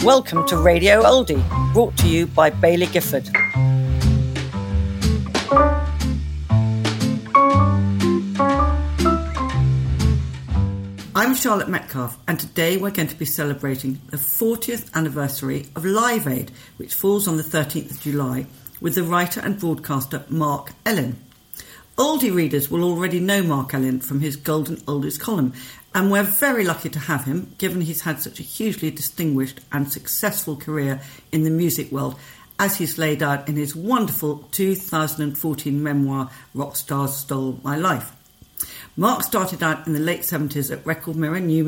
Welcome to Radio Oldie, brought to you by Baillie Gifford. I'm Charlotte Metcalfe, and today we're going to be celebrating the 40th anniversary of Live Aid, which falls on the 13th of July, with the writer and broadcaster Mark Ellen. Oldie readers will already know Mark Ellen from his Golden Oldies column, and we're very lucky to have him, given he's had such a hugely distinguished and successful career in the music world, as he's laid out in his wonderful 2014 memoir, Rock Stars Stole My Life. Mark started out in the late 70s at Record Mirror, New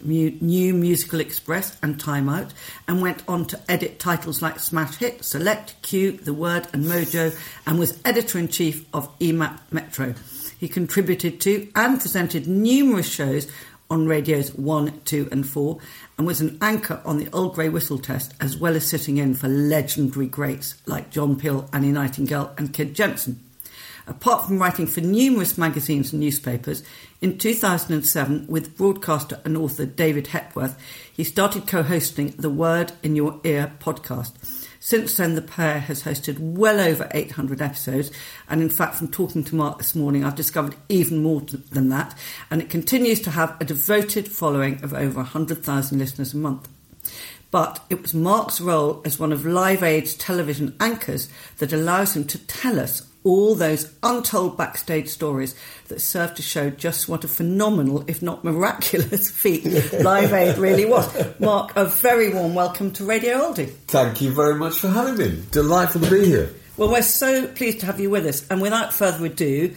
Musical Express and Time Out, and went on to edit titles like Smash Hit, Select, Q, The Word and Mojo, and was editor-in-chief of EMAP Metro. He contributed to and presented numerous shows on radios 1, 2 and 4, and was an anchor on the Old Grey Whistle Test, as well as sitting in for legendary greats like John Peel, Annie Nightingale and Kid Jensen. Apart from writing for numerous magazines and newspapers, in 2007, with broadcaster and author David Hepworth, he started co-hosting the Word in Your Ear podcast. Since then, the pair has hosted well over 800 episodes, and in fact, from talking to Mark this morning, I've discovered even more than that, and it continues to have a devoted following of over 100,000 listeners a month. But it was Mark's role as one of Live Aid's television anchors that allows him to tell us all those untold backstage stories that serve to show just what a phenomenal, if not miraculous, feat Live Aid really was. Mark, a very warm welcome to Radio Oldie. Thank you very much for having me. Delightful to be here. Well, we're so pleased to have you with us. And without further ado,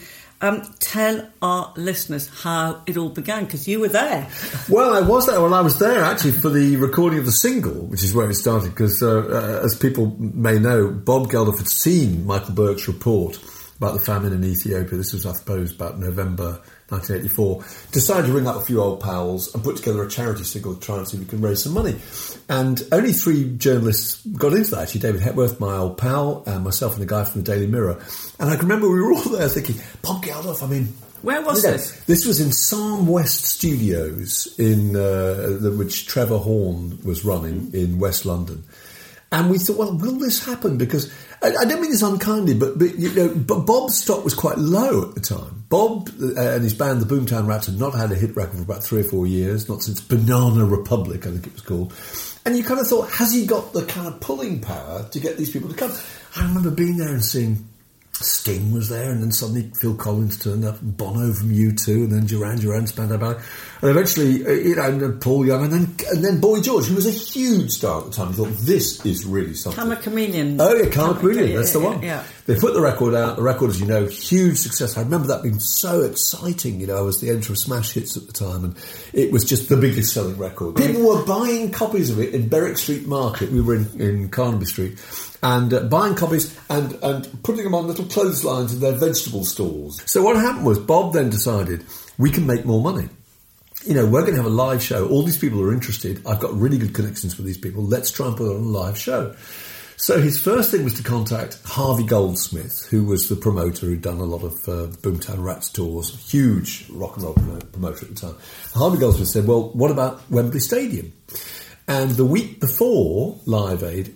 tell our listeners how it all began, because you were there. Well, I was there. Well, I was there actually for the recording of the single, which is where it started, because as people may know, Bob Geldof had seen Michael Burke's report about the famine in Ethiopia. This was, I suppose, about November 1984. Decided to ring up a few old pals and put together a charity single to try and see if we can raise some money. And only 3 journalists got into that, actually. David Hepworth, my old pal, and myself and the guy from the Daily Mirror. And I can remember we were all there thinking, Bob Geldof, I mean... Where was this? This was in Psalm West Studios, in which Trevor Horn was running in West London. And we thought, well, will this happen? Because I don't mean this unkindly, but you know, Bob's stock was quite low at the time. Bob and his band, the Boomtown Rats, had not had a hit record for about 3 or 4 years, not since Banana Republic, I think it was called. And you kind of thought, has he got the kind of pulling power to get these people to come? I remember being there and seeing Sting was there, and then suddenly Phil Collins turned up, and Bono from U2, and then Duran, Spandau Ballet, and eventually, and Paul Young, and then Boy George, who was a huge star at the time. I thought, this is really something. Karma Chameleon. Oh yeah, Karma Chameleon, that's the one. Yeah. They put the record out. The record, as you know, huge success. I remember that being so exciting. You know, I was the editor of Smash Hits at the time, and it was just the biggest selling record. People were buying copies of it in Berwick Street Market. We were in Carnaby Street. And buying copies and putting them on little clotheslines in their vegetable stalls. So what happened was Bob then decided, we can make more money. You know, we're going to have a live show. All these people are interested. I've got really good connections with these people. Let's try and put on a live show. So his first thing was to contact Harvey Goldsmith, who was the promoter who'd done a lot of Boomtown Rats tours, huge rock and roll promoter at the time. Harvey Goldsmith said, well, what about Wembley Stadium? And the week before Live Aid,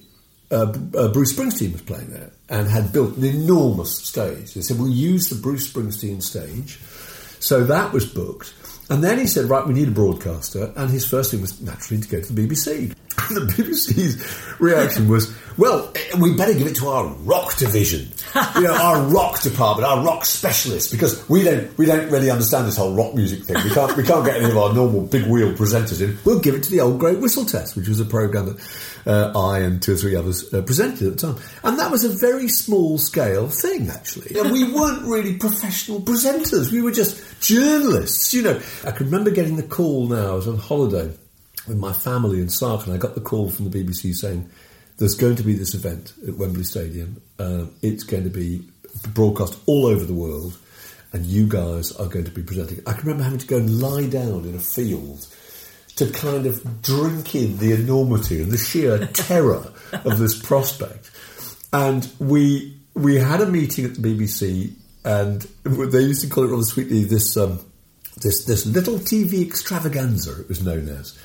Bruce Springsteen was playing there and had built an enormous stage. They said, we'll use the Bruce Springsteen stage. So that was booked. And then he said, right, we need a broadcaster. And his first thing was naturally to go to the BBC. And the BBC's reaction was, well, we better give it to our rock division. You know, our rock department, our rock specialists, because we don't really understand this whole rock music thing. We can't get any of our normal big wheel presenters in. We'll give it to the Old Grey Whistle Test, which was a programme that I and 2 or 3 others presented at the time. And that was a very small scale thing, actually. And we weren't really professional presenters. We were just journalists, you know. I can remember getting the call now. I was on holiday with my family in Sark, and I got the call from the BBC saying, there's going to be this event at Wembley Stadium. It's going to be broadcast all over the world, and you guys are going to be presenting. I can remember having to go and lie down in a field to kind of drink in the enormity and the sheer terror of this prospect. And we had a meeting at the BBC, and they used to call it rather sweetly this little TV extravaganza, it was known as.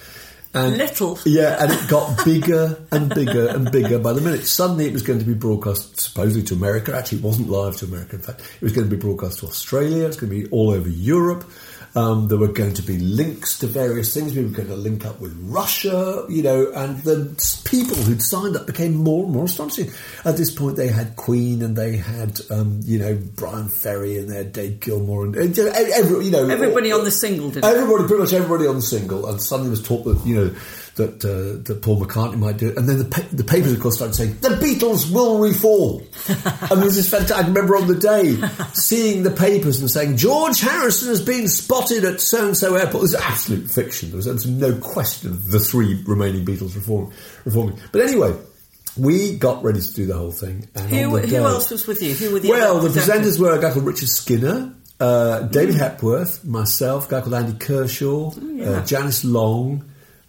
Little. Yeah, and it got bigger and bigger and bigger by the minute. Suddenly it was going to be broadcast supposedly to America. Actually, it wasn't live to America, in fact. It was going to be broadcast to Australia. It was going to be all over Europe. There were going to be links to various things. We were going to link up with Russia, and the people who'd signed up became more and more astonishing. At this point, they had Queen and they had, Brian Ferry and they had Dave Gilmour and everybody on the single, didn't pretty much everybody on the single. And suddenly was taught that, that Paul McCartney might do it. And then the papers, of course, started saying, the Beatles will reform. And there was this fantastic, I remember on the day, seeing the papers and saying, George Harrison has been spotted at so-and-so airport. This is absolute fiction. There was no question of the three remaining Beatles reforming. But anyway, we got ready to do the whole thing. And who else was with you? Who were the the presenters were a guy called Richard Skinner, David Hepworth, myself, a guy called Andy Kershaw, Janice Long,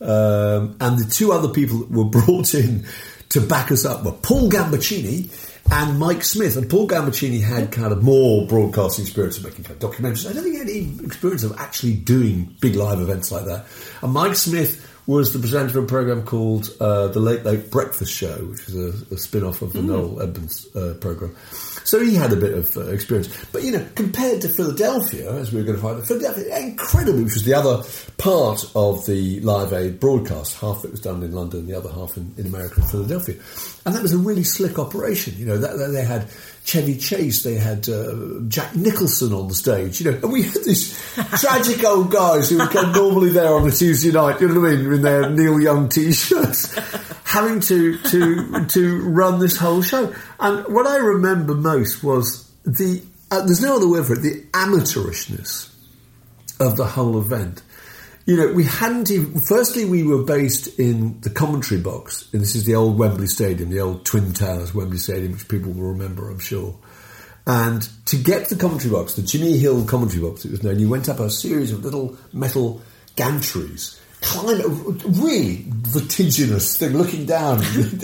and the two other people that were brought in to back us up were Paul Gambaccini and Mike Smith. And Paul Gambaccini had kind of more broadcasting experience of making kind of documentaries. I don't think he had any experience of actually doing big live events like that. And Mike Smith was the presenter of a programme called The Late Late Breakfast Show, which was a spin-off of the Noel Edmonds programme. So he had a bit of experience. But, compared to Philadelphia, as we were going to find out, Philadelphia, incredibly, which was the other part of the Live Aid broadcast. Half of it was done in London, the other half in America and Philadelphia. And that was a really slick operation. They had Chevy Chase, they had Jack Nicholson on the stage, and we had these tragic old guys who were normally there on a Tuesday night, you know what I mean, in their Neil Young T-shirts, having to run this whole show. And what I remember most was there's no other word for it, the amateurishness of the whole event. We hadn't even... Firstly, we were based in the commentary box, and this is the old Wembley Stadium, the old Twin Towers Wembley Stadium, which people will remember, I'm sure. And to get to the commentary box, the Jimmy Hill commentary box, it was known, you went up a series of little metal gantries, climb a really vertiginous thing, looking down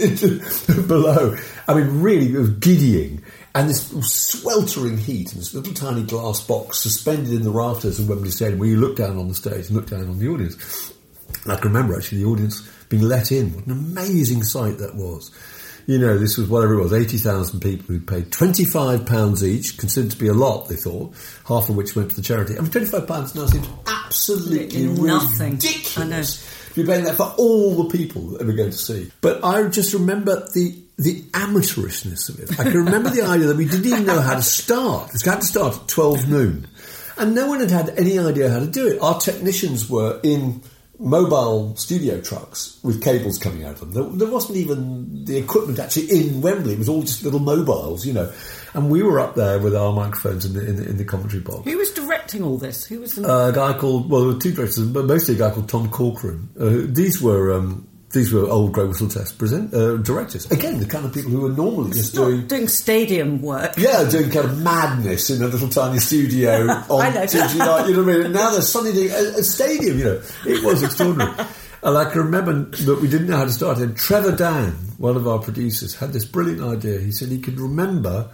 below. I mean, really, it was giddying. And this sweltering heat in this little tiny glass box suspended in the rafters of Wembley Stadium, where you look down on the stage and look down on the audience. And I can remember actually the audience being let in. What an amazing sight that was. This was whatever it was, 80,000 people who paid £25 each, considered to be a lot, they thought, half of which went to the charity. I mean, £25 now seems absolutely nothing. Ridiculous. I know. You're paying that for all the people that we're going to see. But I just remember the amateurishness of it. I can remember the idea that we didn't even know how to start. It had to start at 12 noon. And no one had any idea how to do it. Our technicians were in mobile studio trucks with cables coming out of them. There wasn't even the equipment actually in Wembley. It was all just little mobiles, And we were up there with our microphones in the commentary box. Who was directing all this? Who was the... A guy called... Well, there were two directors, but mostly a guy called Tom Corcoran. These were old Grey Whistle Test directors. Again, the kind of people who were normally just doing stadium work. Yeah, doing kind of madness in a little tiny studio on Tuesday night, you know what I mean? And now they're suddenly doing a stadium, It was extraordinary. And I can remember that we didn't know how to start it. And Trevor Dan, one of our producers, had this brilliant idea. He said he could remember...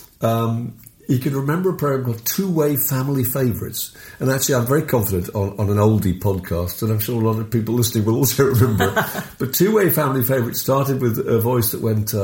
a program called Two-Way Family Favourites. And actually, I'm very confident on an oldie podcast, and I'm sure a lot of people listening will also remember it. But Two-Way Family Favourites started with a voice that went,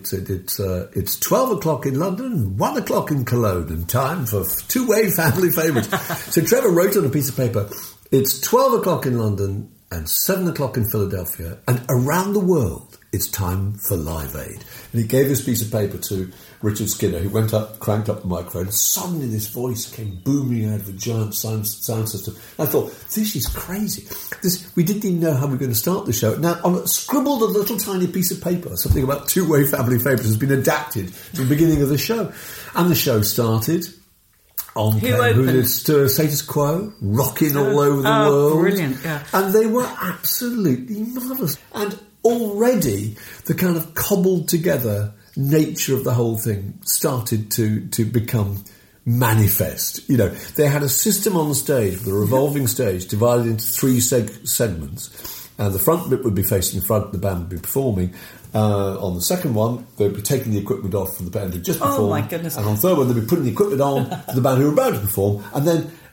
it's 12 o'clock in London, 1 o'clock in Cologne, and time for Two-Way Family Favourites. So Trevor wrote on a piece of paper, it's 12 o'clock in London and 7 o'clock in Philadelphia, and around the world, it's time for Live Aid. And he gave this piece of paper to Richard Skinner, who went up, cranked up the microphone, and suddenly this voice came booming out of a giant sound system. And I thought, this is crazy. We didn't even know how we were going to start the show. Now, scribbled on a little tiny piece of paper, something about Two-Way Family Favourites has been adapted to the beginning of the show. And the show started... Who opened? Status Quo, rocking all over the world. Brilliant, yeah. And they were absolutely marvellous. And already the kind of cobbled together nature of the whole thing started to become manifest. They had a system on the stage, with a revolving stage, divided into three segments. And the front bit would be facing the front, the band would be performing. On the second one, they'd be taking the equipment off from the band who just performed. Oh, my goodness. And on the third one, they'd be putting the equipment on for the band who were about to perform. And then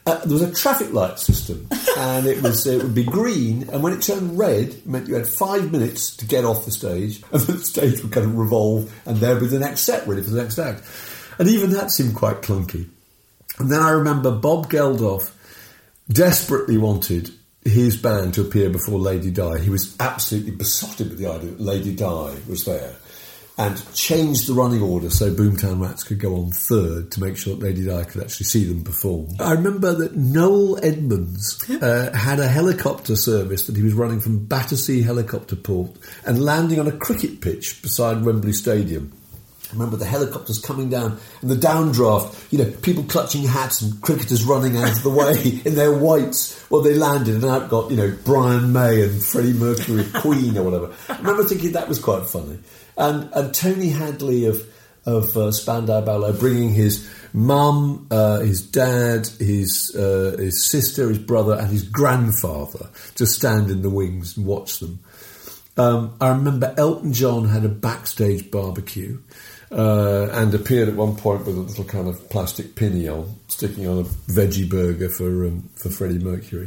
There was a traffic light system, and it would be green, and when it turned red, it meant you had 5 minutes to get off the stage, and then the stage would kind of revolve, and there would be the next set ready for the next act. And even that seemed quite clunky. And then I remember Bob Geldof desperately wanted his band to appear before Lady Di. He was absolutely besotted with the idea that Lady Di was there, and changed the running order so Boomtown Rats could go on third to make sure that Lady Di could actually see them perform. I remember that Noel Edmonds had a helicopter service that he was running from Battersea Helicopter Port and landing on a cricket pitch beside Wembley Stadium. I remember the helicopters coming down and the downdraft, people clutching hats and cricketers running out of the way in their whites while they landed, and out got, Brian May and Freddie Mercury, Queen or whatever. I remember thinking that was quite funny. And Tony Hadley of Spandau Ballet bringing his mum, his dad, his sister, his brother and his grandfather to stand in the wings and watch them. I remember Elton John had a backstage barbecue and appeared at one point with a little kind of plastic pinny sticking on a veggie burger for Freddie Mercury.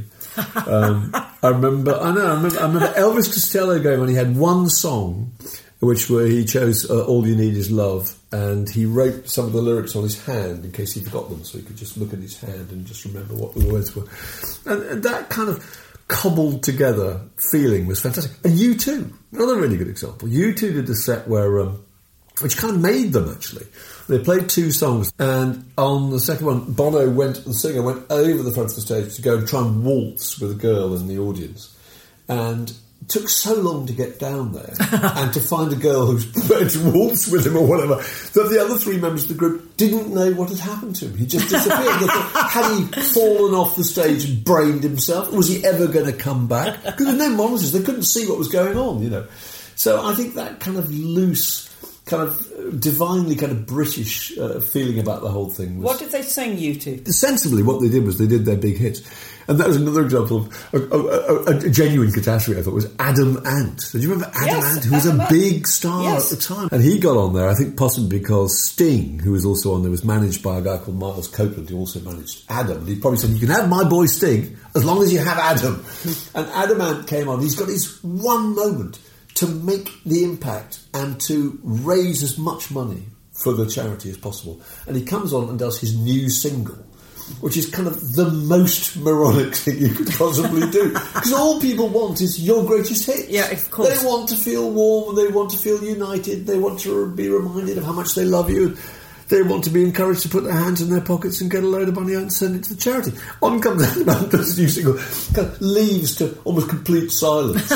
I remember Elvis Costello going on. He had one song he chose All You Need Is Love, and he wrote some of the lyrics on his hand in case he forgot them, so he could just look at his hand and just remember what the words were. And that kind of cobbled together feeling was fantastic. And U2, another really good example. U2 did a set which kind of made them, actually. They played 2 songs, and on the second one, the singer went over the front of the stage to go and try and waltz with a girl in the audience. And it took so long to get down there and to find a girl who's prepared to waltz with him or whatever, that the other 3 members of the group didn't know what had happened to him. He just disappeared. They thought, had he fallen off the stage and brained himself? Was he ever going to come back? Because there were no monitors. They couldn't see what was going on, So I think that kind of loose, kind of divinely kind of British feeling about the whole thing was... What did they sing, U2? Sensibly, what they did was they did their big hits. And that was another example of a genuine catastrophe, I thought, was Adam Ant. Do you remember Adam Ant, who was a big star at the time? And he got on there, I think possibly because Sting, who was also on there, was managed by a guy called Miles Copeland, who also managed Adam. And he probably said, you can have my boy Sting, as long as you have Adam. And Adam Ant came on. He's got his one moment to make the impact and to raise as much money for the charity as possible. And he comes on and does his new single, which is kind of the most moronic thing you could possibly do. Because all people want is your greatest hits. Yeah, of course. They want to feel warm, they want to feel united, they want to be reminded of how much they love you. They want to be encouraged to put their hands in their pockets and get a load of money out and send it to the charity. On comes out this new single, kind of leaves to almost complete silence.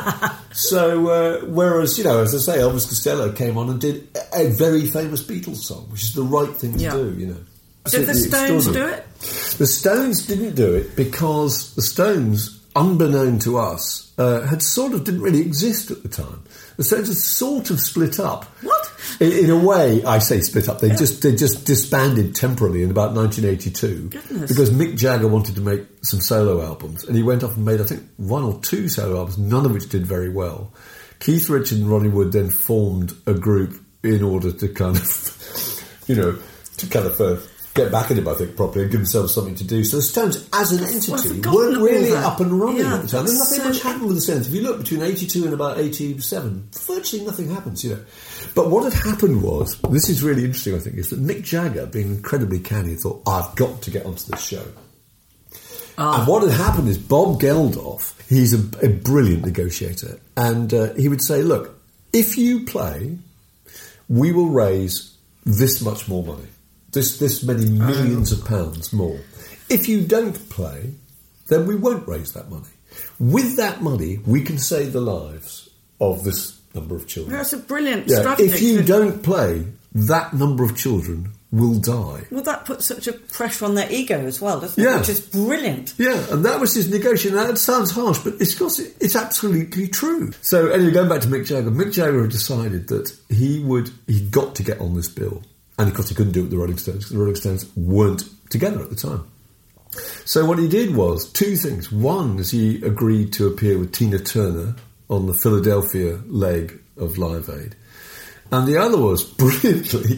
So, whereas, as I say, Elvis Costello came on and did a very famous Beatles song, which is the right thing to do, Did the Stones do it? The Stones didn't do it because the Stones, unbeknown to us, didn't really exist at the time. The Stones had sort of split up. What? In a way, I say split up. They just disbanded temporarily in about 1982. Goodness. Because Mick Jagger wanted to make some solo albums, and he went off and made, I think, 1 or 2 solo albums, none of which did very well. Keith Richards and Ronnie Wood then formed a group in order to kind of, get back at him, I think, properly, and give themselves something to do. So the Stones, as an entity, weren't really up and running at the time. And nothing much happened with the Stones. If you look between 82 and about 87, virtually nothing happens, But what had happened was, this is really interesting, I think, is that Mick Jagger, being incredibly canny, thought, I've got to get onto this show. And what had happened is Bob Geldof, he's a brilliant negotiator, and he would say, look, if you play, we will raise this much more money. This many millions of pounds more. If you don't play, then we won't raise that money. With that money, we can save the lives of this number of children. That's a brilliant strategy. If you don't play, that number of children will die. Well, that puts such a pressure on their ego as well, doesn't it? Yeah. Which is brilliant. Yeah, and that was his negotiation. That sounds harsh, but it's absolutely true. So anyway, going back to Mick Jagger had decided that he'd got to get on this bill. And of course he couldn't do it with the Rolling Stones because the Rolling Stones weren't together at the time. So what he did was 2 things. One is he agreed to appear with Tina Turner on the Philadelphia leg of Live Aid. And the other was, brilliantly,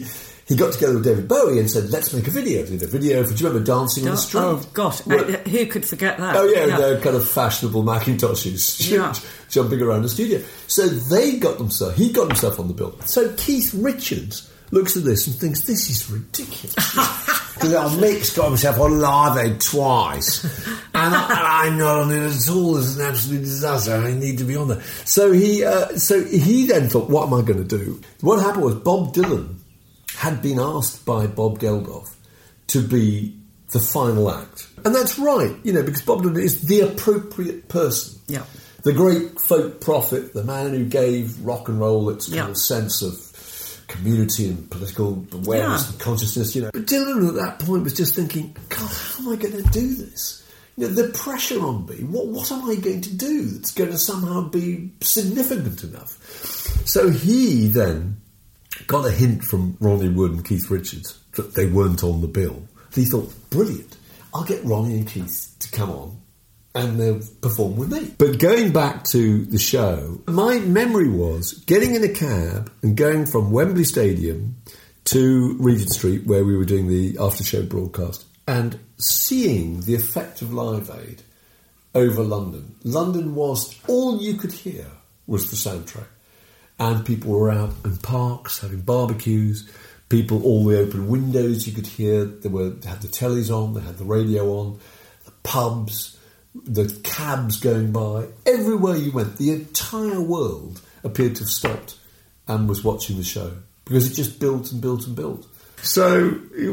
he got together with David Bowie and said, let's make a video. Did a video for, do you remember Dancing on the Street? Oh, gosh. Who could forget that? Oh, yeah, they're kind of fashionable Macintoshes jumping around the studio. So he got himself on the bill. So Keith Richards looks at this and thinks, this is ridiculous. Because Mick's got himself on Live Aid twice. And I'm not on it at all. It's an absolute disaster. I need to be on there. So he then thought, what am I going to do? What happened was Bob Dylan had been asked by Bob Geldof to be the final act. And that's right, because Bob Dylan is the appropriate person. Yeah. The great folk prophet, the man who gave rock and roll its kind of sense of community and political awareness and consciousness, But Dylan at that point was just thinking, God, how am I going to do this? The pressure on me, what am I going to do that's going to somehow be significant enough? So he then got a hint from Ronnie Wood and Keith Richards that they weren't on the bill. He thought, brilliant, I'll get Ronnie and Keith to come on and they'll perform with me. But going back to the show, my memory was getting in a cab and going from Wembley Stadium to Regent Street, where we were doing the after-show broadcast, and seeing the effect of Live Aid over London. London was, all you could hear was the soundtrack. And people were out in parks having barbecues, people, all the open windows you could hear, they had the tellies on, they had the radio on, the pubs, the cabs going by, everywhere you went, the entire world appeared to have stopped and was watching the show because it just built and built and built. So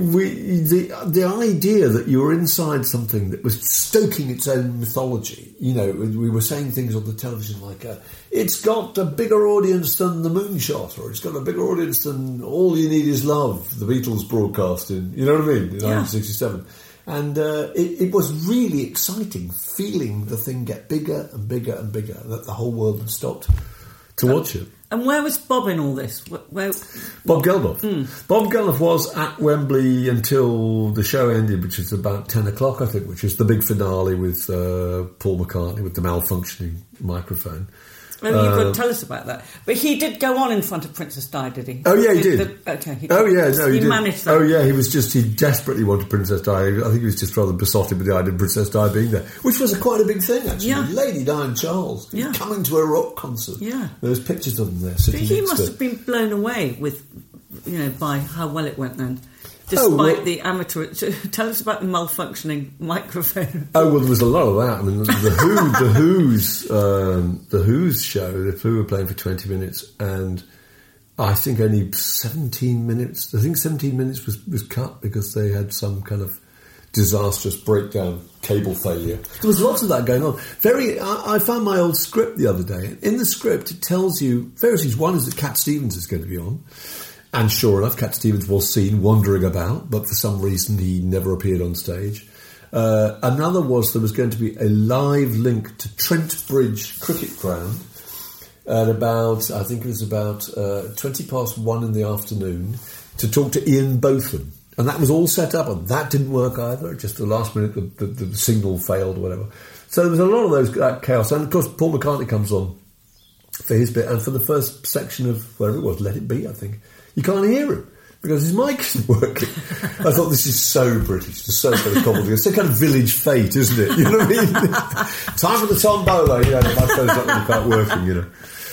the idea that you were inside something that was stoking its own mythology, we were saying things on the television like, it's got a bigger audience than The Moonshot, or it's got a bigger audience than All You Need Is Love, the Beatles broadcast in, in 1967. And it was really exciting, feeling the thing get bigger and bigger and bigger, that the whole world had stopped to watch it. And where was Bob in all this? Bob Geldof. Bob Geldof was at Wembley until the show ended, which was about 10 o'clock, I think, which was the big finale with Paul McCartney with the malfunctioning microphone. You've got to tell us about that. But he did go on in front of Princess Di, did he? Oh, yeah, he did. He did. Managed that. Oh, yeah, he desperately wanted Princess Di. I think he was just rather besotted with the idea of Princess Di being there, which was quite a big thing, actually. Yeah. Lady Di and Charles coming to a rock concert. Yeah. There was pictures of them there sitting next to. He must have been blown away with, by how well it went then. Despite the amateur... Tell us about the malfunctioning microphone. Oh, well, there was a lot of that. I mean, the Who's show, the Who were playing for 20 minutes, and I think only 17 minutes... I think 17 minutes was cut because they had some kind of disastrous breakdown, cable failure. There was lots of that going on. I found my old script the other day. In the script, it tells you various things. One is that Cat Stevens is going to be on. And sure enough, Cat Stevens was seen wandering about, but for some reason he never appeared on stage. Another was there was going to be a live link to Trent Bridge Cricket Ground at about 20 past 1 in the afternoon to talk to Ian Botham. And that was all set up, and that didn't work either. Just the last minute, the signal failed or whatever. So there was a lot of that chaos. And of course, Paul McCartney comes on for his bit, and for the first section of whatever it was, Let It Be, I think, you can't hear him because his mic isn't working. I thought, this is so British, just so kind of complicated. It's a kind of village fate, isn't it? You know what I mean? Time for the tombola, the microphone's not really quite working,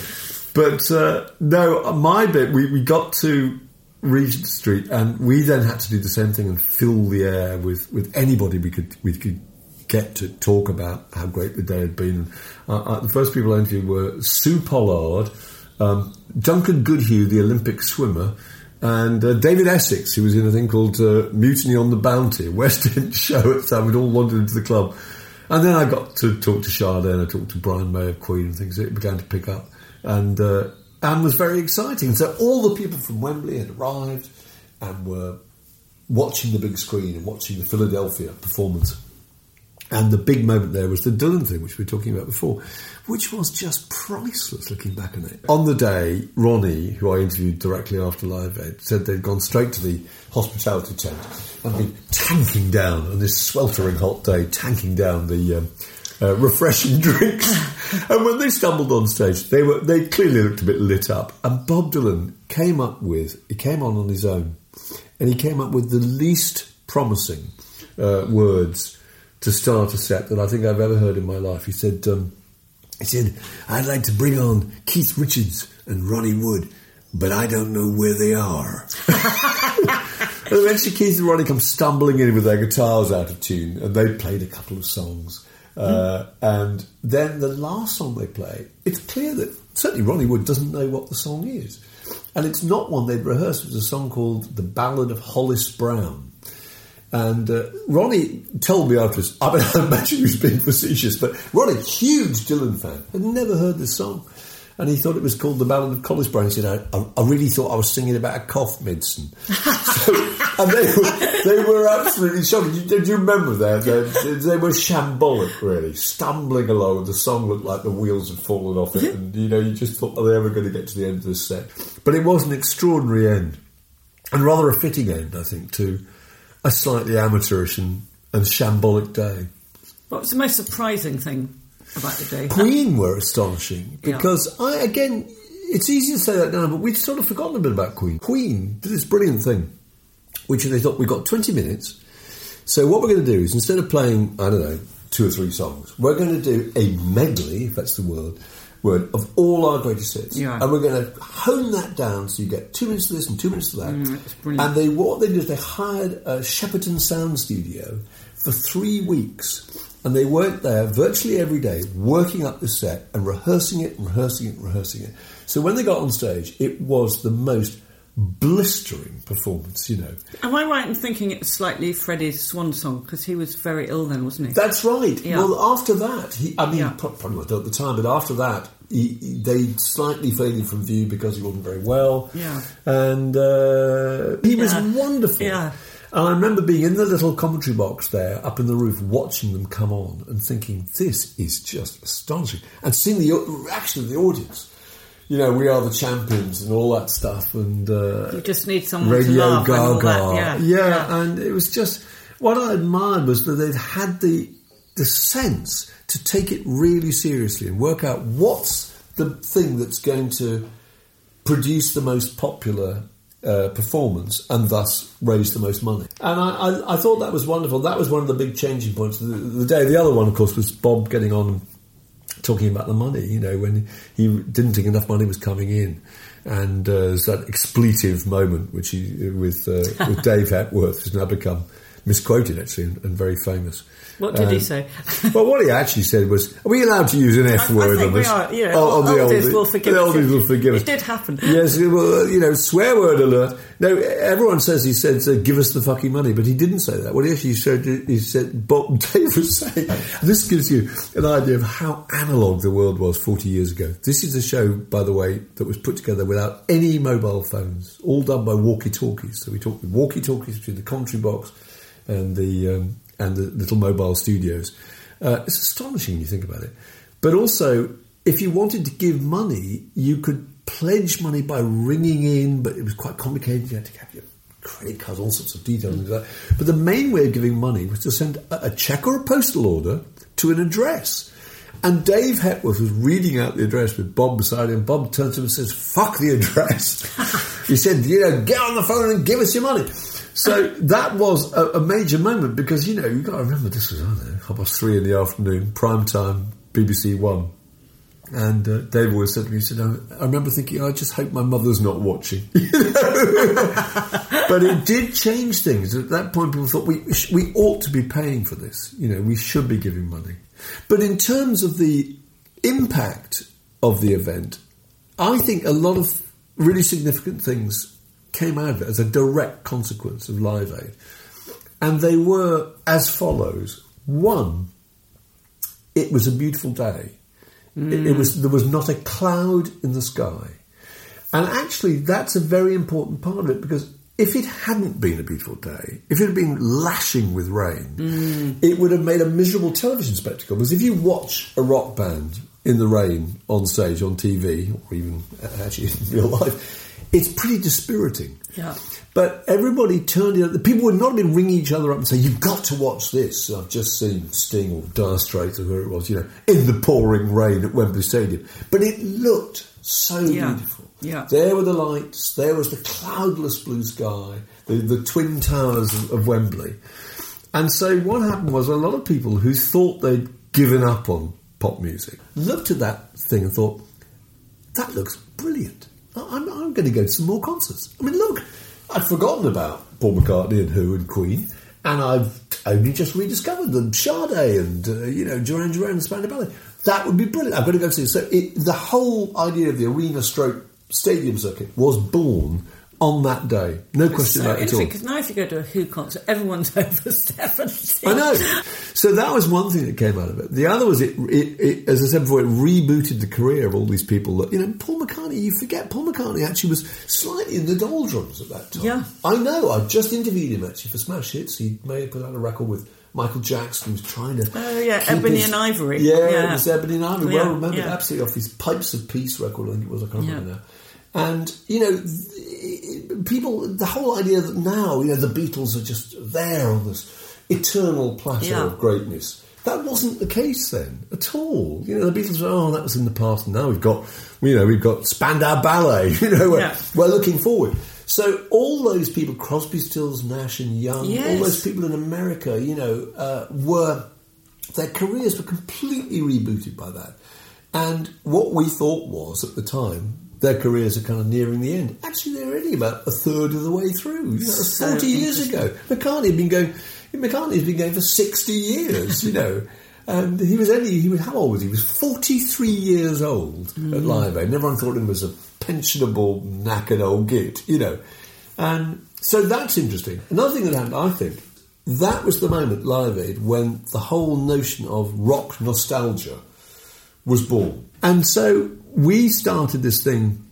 But no, my bit, we got to Regent Street, and we then had to do the same thing and fill the air with anybody we could get to talk about how great the day had been. The first people I interviewed were Sue Pollard, Duncan Goodhue, the Olympic swimmer, and David Essex, who was in a thing called Mutiny on the Bounty, a West End show at the time. We'd all wandered into the club. And then I got to talk to Sade, and I talked to Brian May of Queen and things. It began to pick up. And was very exciting. So all the people from Wembley had arrived and were watching the big screen and watching the Philadelphia performance. And the big moment there was the Dylan thing, which we were talking about before, which was just priceless looking back on it. On the day, Ronnie, who I interviewed directly after Live Aid, said they'd gone straight to the hospitality tent and been tanking down, on this sweltering hot day, tanking down the refreshing drinks. And when they stumbled on stage, they clearly looked a bit lit up. And Bob Dylan came on his own. and he came up with the least promising words to start a set that I think I've ever heard in my life. He said, I'd like to bring on Keith Richards and Ronnie Wood, but I don't know where they are. And eventually Keith and Ronnie come stumbling in with their guitars out of tune, and they played a couple of songs. And then the last song they play, it's clear that certainly Ronnie Wood doesn't know what the song is. And it's not one they'd rehearsed. It was a song called The Ballad of Hollis Brown. And Ronnie told me afterwards, I imagine he was being facetious, but Ronnie, huge Dylan fan, had never heard this song. And he thought it was called The Ballad of Hollis Brown. He said, I really thought I was singing about a cough medicine. And they were absolutely shocked. Do you remember that? They were shambolic, really, stumbling along. The song looked like the wheels had fallen off it. And, you just thought, are they ever going to get to the end of this set? But it was an extraordinary end. And rather a fitting end, I think, to a slightly amateurish and shambolic day. What was the most surprising thing about the day? Queen were astonishing because it's easy to say that now, but we'd sort of forgotten a bit about Queen. Queen did this brilliant thing, which they thought, we've got 20 minutes, so what we're going to do is instead of playing, 2 or 3 songs, we're going to do a medley, if that's the word, of all our greatest hits. Yeah. And we're going to hone that down so you get 2 minutes of this and 2 minutes of that. And what they did is they hired a Shepperton sound studio for 3 weeks. And they worked there virtually every day, working up the set and rehearsing it. So when they got on stage, it was the most blistering performance, Am I right in thinking it was slightly Freddie's swan song? Because he was very ill then, wasn't he? That's right. Yeah. Well, after that, probably not at the time, but after that, they slightly faded from view because he wasn't very well. Yeah. And he was wonderful. Yeah. And I remember being in the little commentary box there, up in the roof, watching them come on and thinking, this is just astonishing. And seeing the reaction of the audience. We are the champions and all that stuff. And you just need someone Radio to laugh Gaga. and all that. Yeah, and it was just... What I admired was that they'd had the sense to take it really seriously and work out what's the thing that's going to produce the most popular performance and thus raise the most money. And I thought that was wonderful. That was one of the big changing points of the day. The other one, of course, was Bob getting on and talking about the money, when he didn't think enough money was coming in. And there's that expletive moment with Dave Hepworth, who's now become misquoted, actually, and very famous. What did he say? Well, what he actually said was, are we allowed to use an F word on this? I think we are, oldies will forgive us. The oldies will forgive us. It did happen. Yes, well, swear word alert. No, everyone says he said, give us the fucking money, but he didn't say that. What he actually said, Dave was saying, this gives you an idea of how analogue the world was 40 years ago. This is a show, by the way, that was put together without any mobile phones, all done by walkie-talkies. So we talked with walkie-talkies between the commentary box and the little mobile studios. It's astonishing when you think about it. But also, if you wanted to give money, you could pledge money by ringing in, but it was quite complicated. You had to have your credit card, all sorts of details and that. But the main way of giving money was to send a cheque or a postal order to an address. And Dave Hepworth was reading out the address with Bob beside him. Bob turns to him and says, fuck the address. He said, get on the phone and give us your money. So that was a major moment because, you've got to remember this was, 3:30 in the afternoon, prime time, BBC One. And Dave always said to me, he said, I remember thinking, I just hope my mother's not watching. But it did change things. At that point, people thought, we ought to be paying for this. We should be giving money. But in terms of the impact of the event, I think a lot of really significant things came out of it as a direct consequence of Live Aid. And they were as follows. One, it was a beautiful day. There was not a cloud in the sky. And actually, that's a very important part of it because if it hadn't been a beautiful day, if it had been lashing with rain, it would have made a miserable television spectacle. Because if you watch a rock band in the rain on stage, on TV, or even actually in real life, it's pretty dispiriting. Yeah. But everybody turned it. The people would not have been ringing each other up and saying, you've got to watch this. I've just seen Sting or Dire Straits or whoever it was, in the pouring rain at Wembley Stadium. But it looked so beautiful. Yeah. There were the lights. There was the cloudless blue sky. the Twin Towers of Wembley. And so what happened was a lot of people who thought they'd given up on pop music looked at that thing and thought, that looks brilliant. I'm going to go to some more concerts. I mean, look, I'd forgotten about Paul McCartney and Who and Queen, and I've only just rediscovered them, Sade and, Duran Duran and Spandau Ballet. That would be brilliant. I've got to go see it. So the whole idea of the arena stroke stadium circuit was born on that day. No question about it at all. Because now if you go to a Who concert, everyone's over 70. I know. So that was one thing that came out of it. The other was it as I said before, it rebooted the career of all these people that, Paul McCartney, you forget Paul McCartney actually was slightly in the doldrums at that time. Yeah. I know. I just interviewed him actually for Smash Hits. He may have put out a record with Michael Jackson, who was trying to... Oh, yeah, Ebony and Ivory. Yeah, it was Ebony and Ivory. Yeah, Well remembered, absolutely, off his Pipes of Peace record, I think it was, I can't remember now. And, people, the whole idea that now, the Beatles are just there on this eternal plateau of greatness. That wasn't the case then, at all. The Beatles were, that was in the past, and now we've got Spandau Ballet, we're looking forward. So all those people, Crosby, Stills, Nash and Young, all those people in America, their careers were completely rebooted by that. And what we thought was, at the time, their careers are kind of nearing the end. Actually, they're only about a third of the way through. 40 years ago. McCartney's been going for 60 years, And he was how old was he? He was 43 years old at Live Aid. And everyone thought him as a pensionable, knackered old git, And so that's interesting. Another thing that happened, I think, that was the moment, Live Aid, when the whole notion of rock nostalgia was born. And so we started this thing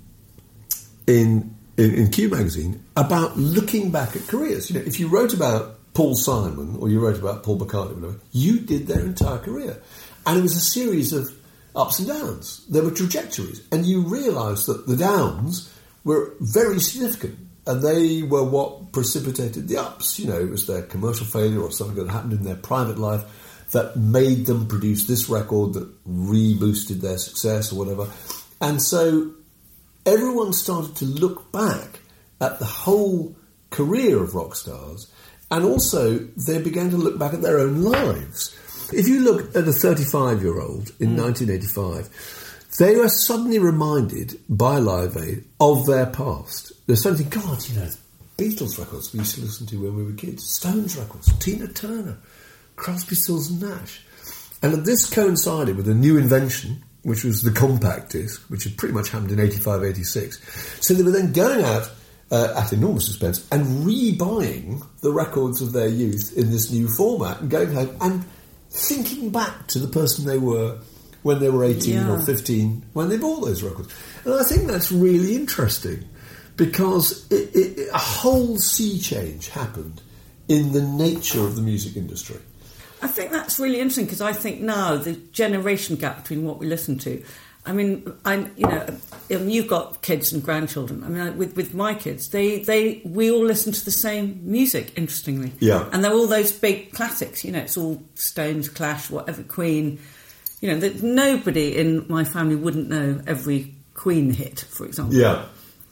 in Q Magazine about looking back at careers. If you wrote about Paul Simon or you wrote about Paul McCartney, whatever, you did their entire career. And it was a series of ups and downs. There were trajectories. And you realised that the downs were very significant. And they were what precipitated the ups. It was their commercial failure or something that happened in their private life that made them produce this record that reboosted their success or whatever. And so everyone started to look back at the whole career of rock stars, and also they began to look back at their own lives. If you look at a 35-year-old in 1985, they were suddenly reminded by Live Aid of their past. There's something, God, Beatles records we used to listen to when we were kids, Stones records, Tina Turner, Crosby, Stills and Nash. And this coincided with a new invention, which was the compact disc, which had pretty much happened in 85, 86. So they were then going out at enormous expense and rebuying the records of their youth in this new format and going home and thinking back to the person they were when they were 18 or 15 when they bought those records. And I think that's really interesting because a whole sea change happened in the nature of the music industry. I think that's really interesting because I think now the generation gap between what we listen to. I mean, you've got kids and grandchildren. I mean, with my kids, we all listen to the same music. Interestingly, and they're all those big classics. It's all Stones, Clash, whatever, Queen. That nobody in my family wouldn't know every Queen hit, for example. Yeah.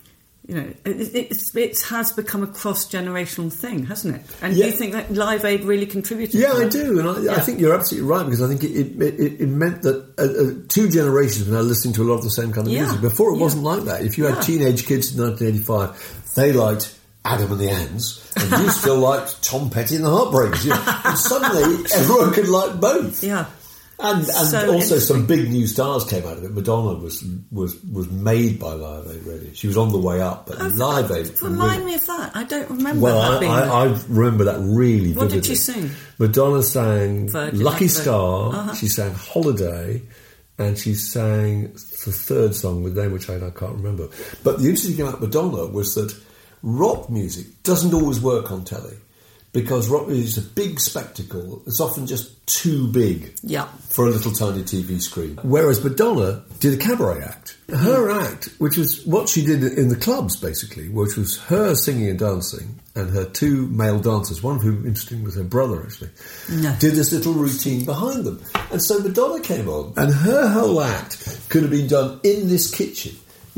It has become a cross-generational thing, hasn't it? And do you think that Live Aid really contributed to that? Yeah, I do. And I think you're absolutely right, because I think it meant that two generations were now listening to a lot of the same kind of music. Before, it wasn't like that. If you had teenage kids in 1985, they liked Adam and the Ants, and you still liked Tom Petty and the Heartbreakers. And suddenly, everyone could like both. Yeah. And so also some big new stars came out of it. Madonna was made by Live Aid, really. She was on the way up, but Live Aid... Remind me of that. I don't remember that being... I remember that really vividly. What did she sing? Madonna sang Lucky Star, she sang Holiday, and she sang the third song with them, which I can't remember. But the interesting thing about Madonna was that rock music doesn't always work on telly. Because rock music is a big spectacle. It's often just too big for a little tiny TV screen. Whereas Madonna did a cabaret act. Her act, which was what she did in the clubs, basically, which was her singing and dancing, and her two male dancers, one of whom, interesting, was her brother, actually, did this little routine behind them. And so Madonna came on, and her whole act could have been done in this kitchen.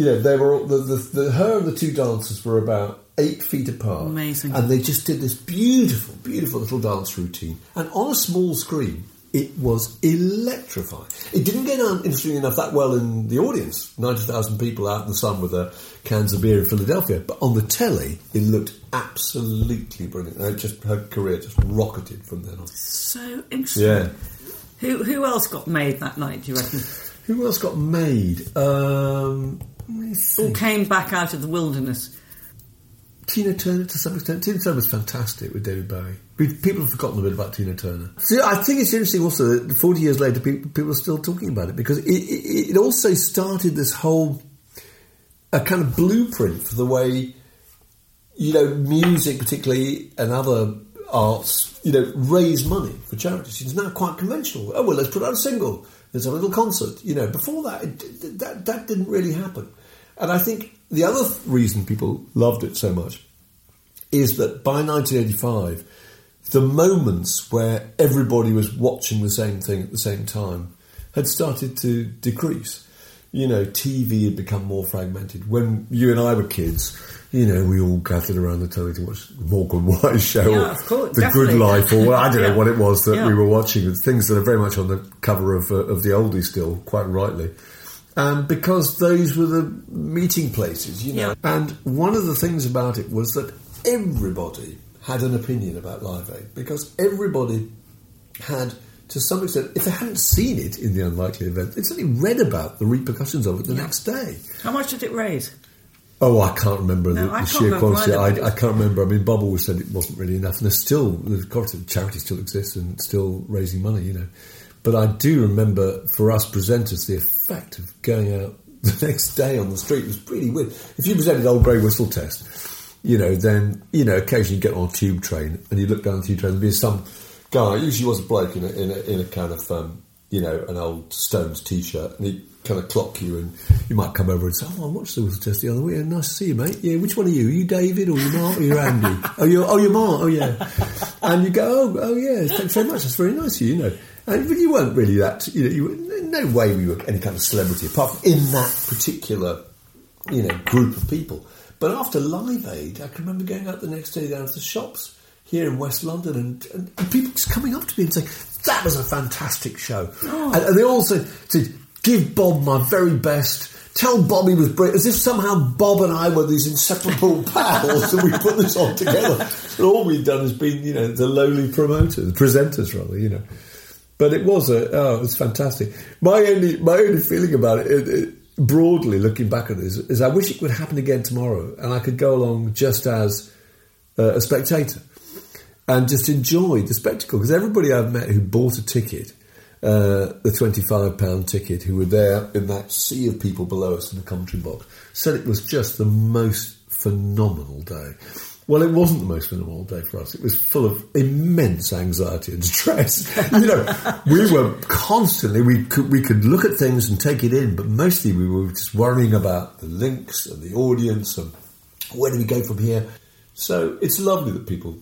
they were all, her and the two dancers were about 8 feet apart. Amazing. And they just did this beautiful, beautiful little dance routine. And on a small screen, it was electrifying. It didn't get on, interestingly enough, that well in the audience. 90,000 people out in the sun with their cans of beer in Philadelphia. But on the telly, it looked absolutely brilliant. And her career just rocketed from then on. So interesting. Yeah. Who else got made that night, do you reckon? Who else got made? All came back out of the wilderness. Tina Turner, to some extent. Tina Turner was fantastic with David Bowie. People have forgotten a bit about Tina Turner. See, I think it's interesting also that 40 years later people are still talking about it, because it also started this whole a kind of blueprint for the way, music particularly and other arts, raise money for charities. It's now quite conventional. Oh, well, let's put out a single. There's a little concert. Before that, that didn't really happen. And I think the other reason people loved it so much is that by 1985, the moments where everybody was watching the same thing at the same time had started to decrease. TV had become more fragmented. When you and I were kids, we all gathered around the telly to watch the Morgan Wise show, or of course, The definitely. Good Life, or I don't know what it was that we were watching. It's things that are very much on the cover of the oldie still, quite rightly. Because those were the meeting places, Yeah. And one of the things about it was that everybody had an opinion about Live Aid, because everybody had, to some extent, if they hadn't seen it in the unlikely event, they'd certainly read about the repercussions of it the next day. How much did it raise? Oh, I can't remember No, the I can't sheer remember quantity. either. I can't remember. I mean, Bob always said it wasn't really enough, and the charity still exists and still raising money, But I do remember, for us presenters, the effect of going out the next day on the street was pretty weird. If you presented Old Grey Whistle Test, then, occasionally you get on a tube train and you look down the tube train, there'd be some guy, usually was a bloke in a kind of, an old Stones t-shirt, and he'd kind of clock you, and you might come over and say, I watched the Whistle Test the other week, and nice to see you, mate. Yeah, which one are you? Are you David, or are you Mark, or are you Andy? you're Mark, oh yeah. And you go, oh yeah, thanks very much, that's very nice of you, And you weren't really that, you were, in no way we were any kind of celebrity, apart from in that particular, group of people. But after Live Aid, I can remember going out the next day down to the shops here in West London, and people just coming up to me and saying, that was a fantastic show. Oh. And they also said, give Bob my very best, tell Bob he was brilliant, as if somehow Bob and I were these inseparable pals and we put this on together. And all we'd done has been, the lowly presenters rather, But it was it was fantastic. My only feeling about it, broadly looking back at this, is I wish it could happen again tomorrow, and I could go along just as a spectator and just enjoy the spectacle. Because everybody I've met who bought a ticket, the £25 ticket, who were there in that sea of people below us in the commentary box, said it was just the most phenomenal day. Well, it wasn't the most phenomenal day for us. It was full of immense anxiety and stress. We were constantly, we could look at things and take it in, but mostly we were just worrying about the links and the audience and where do we go from here. So it's lovely that people,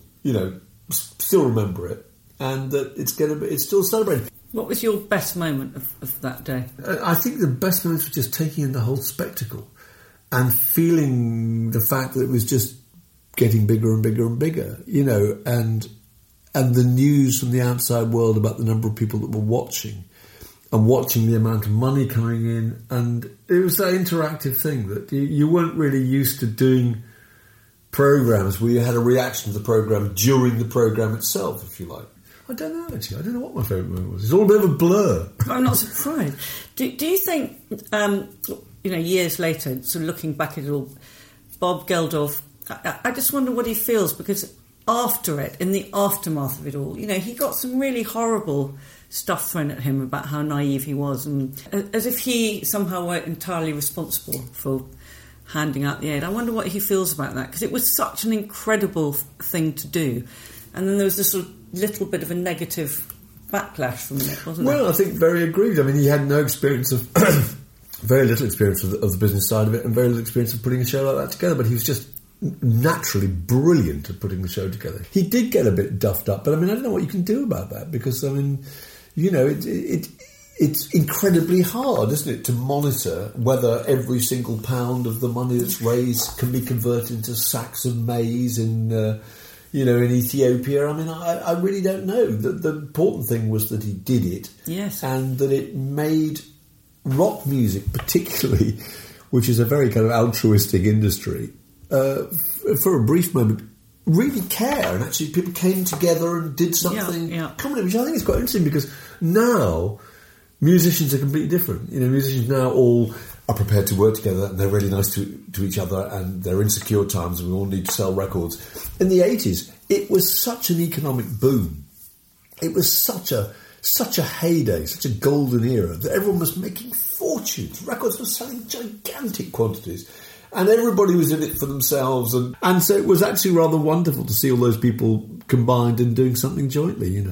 still remember it, and that it's still celebrated. What was your best moment of that day? I think the best moment was just taking in the whole spectacle and feeling the fact that it was just getting bigger and bigger and bigger, and the news from the outside world about the number of people that were watching and watching the amount of money coming in. And it was that interactive thing that you weren't really used to doing programmes where you had a reaction to the programme during the programme itself, if you like. I don't know, actually. I don't know what my favourite moment was. It's all a bit of a blur. I'm not surprised. Do you think, years later, so looking back at it all, Bob Geldof, I just wonder what he feels, because after it, in the aftermath of it all, he got some really horrible stuff thrown at him about how naive he was, and as if he somehow were entirely responsible for handing out the aid. I wonder what he feels about that, because it was such an incredible thing to do, and then there was this sort of little bit of a negative backlash from it, wasn't there? Well, I think very agreed. I mean, he had no experience of very little experience of the business side of it, and very little experience of putting a show like that together, but he was just naturally brilliant at putting the show together. He did get a bit duffed up, but I mean, I don't know what you can do about that, because I mean, it's incredibly hard, isn't it, to monitor whether every single pound of the money that's raised can be converted into sacks of maize in Ethiopia. I mean, I really don't know. The important thing was that he did it. Yes. And that it made rock music particularly, which is a very kind of altruistic industry, for a brief moment, really care. And actually people came together and did something common, which I think is quite interesting, because now musicians are completely different. Musicians now all are prepared to work together, and they're really nice to each other, and they're insecure times, and we all need to sell records. In the 80s, it was such an economic boom. It was such a heyday, such a golden era, that everyone was making fortunes. Records were selling gigantic quantities, and everybody was in it for themselves. And so it was actually rather wonderful to see all those people combined and doing something jointly,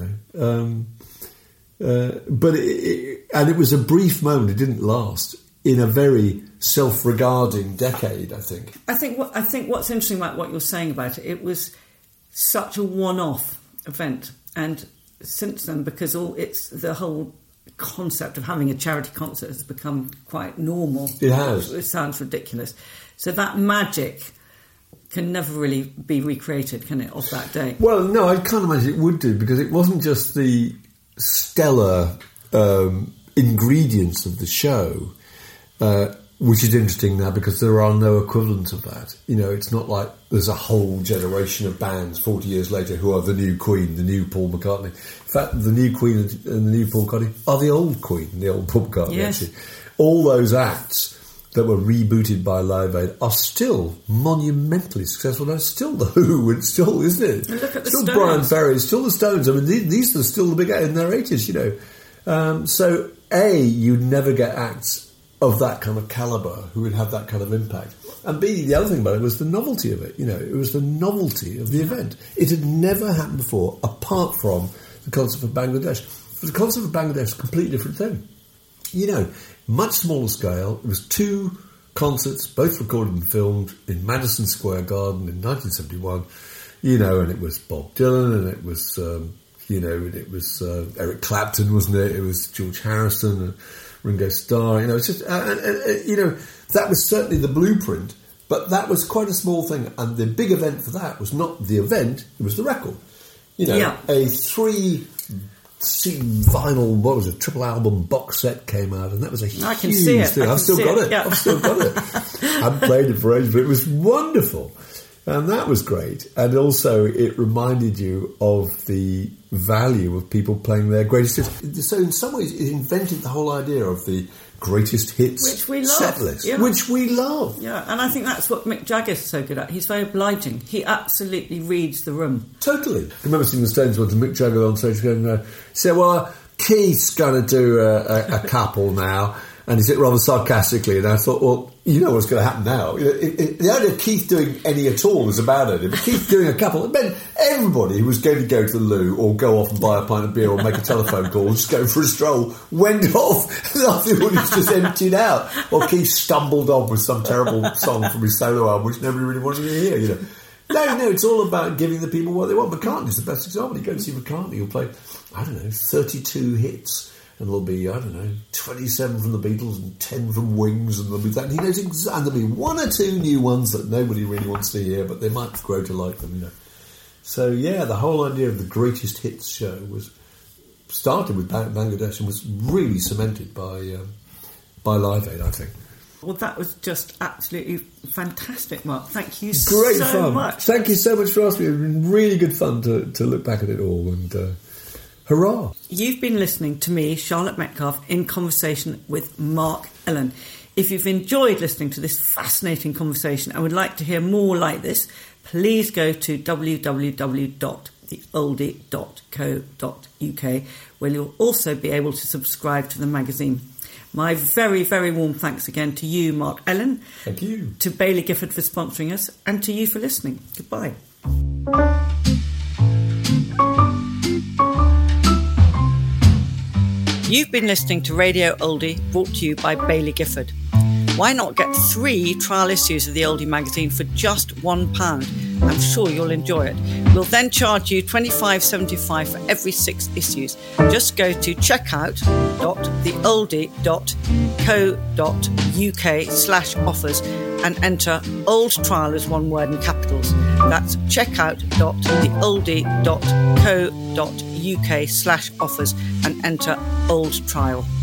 But it was a brief moment. It didn't last. In a very self-regarding decade, I think. I think what's interesting about what you're saying about it, it was such a one-off event, and since then, because the whole concept of having a charity concert has become quite normal. It has. It sounds ridiculous. So that magic can never really be recreated, can it, off that day? Well, no, I can't imagine it would do, because it wasn't just the stellar ingredients of the show, which is interesting now because there are no equivalents of that. It's not like there's a whole generation of bands 40 years later who are the new Queen, the new Paul McCartney. In fact, the new Queen and the new Paul McCartney are the old Queen and the old Paul McCartney. Yes. Actually. All those acts that were rebooted by Live Aid are still monumentally successful. Now, it's still The Who, and still, isn't it? And look at the still Stones. Brian Ferry, it's still the Stones. I mean, these are still the big acts in their 80s, So, A, you'd never get acts of that kind of calibre who would have that kind of impact. And B, the other thing about it was the novelty of it. It was the novelty of the event. It had never happened before, apart from the concert for Bangladesh. But the concert for Bangladesh is a completely different thing. Much smaller scale. It was 2 concerts, both recorded and filmed in Madison Square Garden in 1971. And it was Bob Dylan, and it was, Eric Clapton, wasn't it? It was George Harrison and Ringo Starr. It's just, that was certainly the blueprint, but that was quite a small thing. And the big event for that was not the event; it was the record. A 3 vinyl, what was it, triple album box set came out, and that was a huge thing. I've still got it. I've still got it. I haven't played it for ages, but it was wonderful. And that was great. And also it reminded you of the value of people playing their greatest hits. So in some ways it invented the whole idea of the greatest hits which we love. Set list, which we love. Yeah, and I think that's what Mick Jagger is so good at. He's very obliging. He absolutely reads the room. Totally. I remember seeing the Stones once, and Mick Jagger on stage going, said, well, Keith's going to do a couple now. And he said rather sarcastically, and I thought, well, you know what's going to happen now. The idea of Keith doing any at all was a bad idea, but Keith doing a couple, it meant everybody who was going to go to the loo or go off and buy a pint of beer or make a telephone call or just go for a stroll went off, and after the audience just emptied out. Or Keith stumbled off with some terrible song from his solo album which nobody really wanted to hear, No, it's all about giving the people what they want. McCartney's the best example. You go and see McCartney, he'll play, 32 hits. And there'll be, 27 from the Beatles and 10 from Wings, and there'll be that. And he knows and there'll be 1 or 2 new ones that nobody really wants to hear, but they might grow to like them, So, the whole idea of the greatest hits show started with Bangladesh and was really cemented by Live Aid, I think. Well, that was just absolutely fantastic, Mark. Thank you Great so fun. much. Thank you so much for asking me. It's been really good fun to look back at it all, and hurrah. You've been listening to me, Charlotte Metcalfe, in conversation with Mark Ellen. If you've enjoyed listening to this fascinating conversation and would like to hear more like this, please go to www.theoldie.co.uk, where you'll also be able to subscribe to the magazine. My very, very warm thanks again to you, Mark Ellen. Thank you. To Baillie Gifford for sponsoring us, and to you for listening. Goodbye. You've been listening to Radio Oldie, brought to you by Baillie Gifford. Why not get 3 trial issues of the Oldie magazine for just £1 I'm sure you'll enjoy it. We'll then charge you $25.75 for every 6 issues. Just go to checkout.theoldie.co.uk/offers and enter old trial as one word in capitals. That's checkout.theoldie.co.uk/offers and enter old trial.